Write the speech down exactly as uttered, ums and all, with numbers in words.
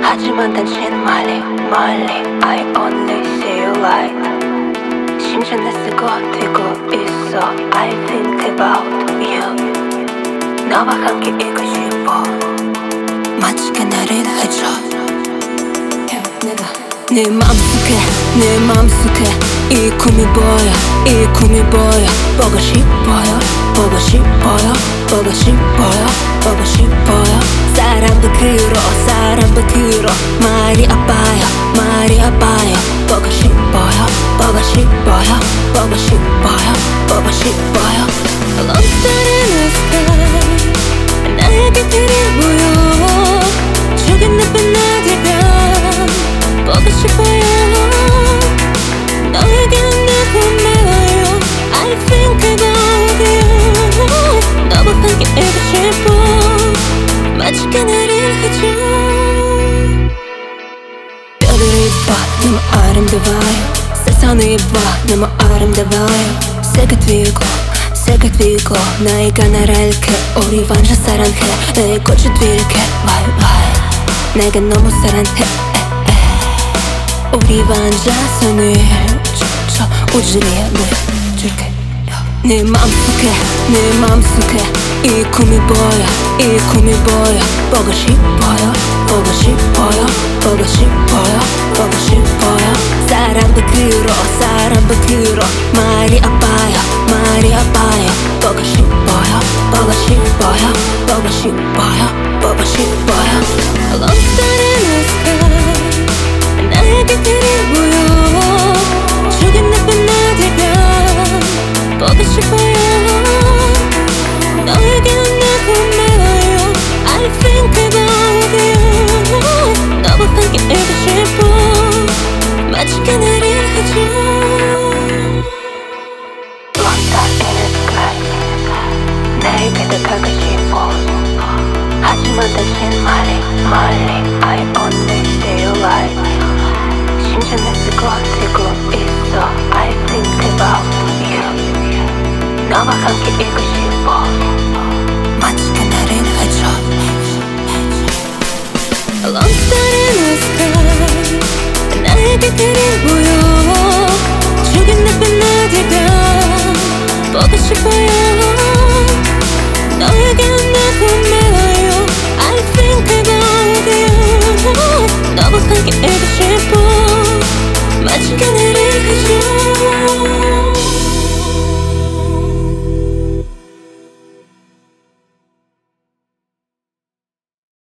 하지만 단지는 멀리 멀리 I only see you light. 심지어 내 쓰고 되고 있어 I think about you. 너와 함께 있고 싶어. 마치게 나를 해줘. 내가 내 맘속에 내 맘속에 이 꿈이 보여 이 꿈이 보여. 보고 싶어요 보고 싶어요 보고 싶어요 보고 싶어요. 사람도 그러 사람도 그러 말이 아파요 말이 아파요. 보고 싶어요 보고 싶어요 보고 싶어요 보고 싶어요. Alongside in the sky 나에게 그리워요. 죽은 나쁜 나디가 보고 싶어요. 너에게는 내고 매워요 I think about you. 너와 함께 있고 싶어. 마치게 나를 해줘. 별들이 봐 너무 아름다워요. 세상이 봐 너무 아름다워요. 새가 뛰고 새가 뛰고 나이가 날아올게. 우리 완전 사랑해. 내 꽃이 뒤를게 Why why 내가 너무 사랑해. 우리 완전 손을 저 우주리에 모여줄게. 내 맘속에 내 맘속에 이 꿈이 보여 이 꿈이 보여. 보고 싶어요 보고 싶어요 보고 싶어요 보고 싶어요. 사람도 그러 사람도 그러 말이 아파요 말이 아파요. 보고 싶어요 보고 싶어요 보고 싶어요 보고 싶어요. Alongside in the sky 나에게 그리워요. 죽은 나쁜 나디가 보고 싶어요. 너에게는 내고 매워요 I think about you. 너와 함께 있고 싶어. 마치게 나를 해줘. Alongside in the sky 내게도 가고 싶어. 하지만 다신 멀리 멀리 I only see you light. 심지어 내 쓰고 되고 있어 I think about you. 너와 함께 있고 싶어. 마치게 나를 해줘. Alongside in the sky 나에게 그리워요. 죽은 나쁜 나디가 보고 싶어요. 너에게는 내고 매워요 I think about you. 너와 함께 있고 싶어. 마치게